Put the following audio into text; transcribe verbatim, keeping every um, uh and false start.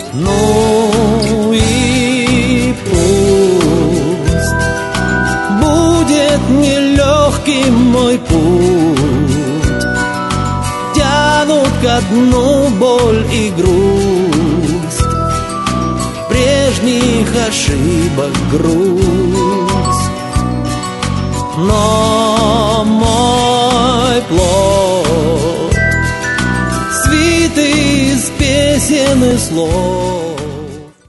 Ну и пусть будет нелегким мой путь, тянут ко дну боль и грусть, прежних ошибок грусть. Но мой плод свит из песен и слов,